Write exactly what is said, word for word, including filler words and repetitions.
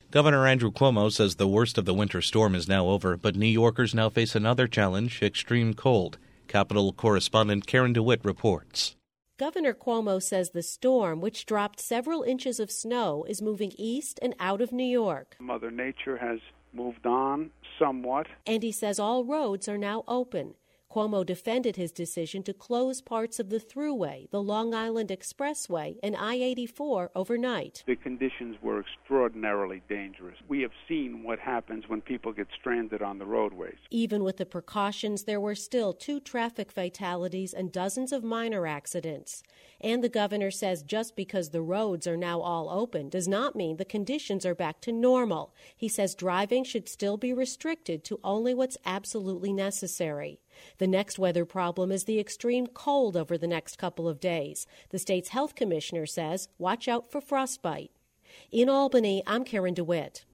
Governor Andrew Cuomo says the worst of the winter storm is now over, but New Yorkers now face another challenge, extreme cold. Capitol correspondent Karen DeWitt reports. Governor Cuomo says the storm, which dropped several inches of snow, is moving east and out of New York. Mother Nature has moved on somewhat. And he says all roads are now open. Cuomo defended his decision to close parts of the Thruway, the Long Island Expressway, and I eighty-four overnight. The conditions were extraordinarily dangerous. We have seen what happens when people get stranded on the roadways. Even with the precautions, there were still two traffic fatalities and dozens of minor accidents. And the governor says just because the roads are now all open does not mean the conditions are back to normal. He says driving should still be restricted to only what's absolutely necessary. The next weather problem is the extreme cold over the next couple of days. The state's health commissioner says, watch out for frostbite. In Albany, I'm Karen DeWitt.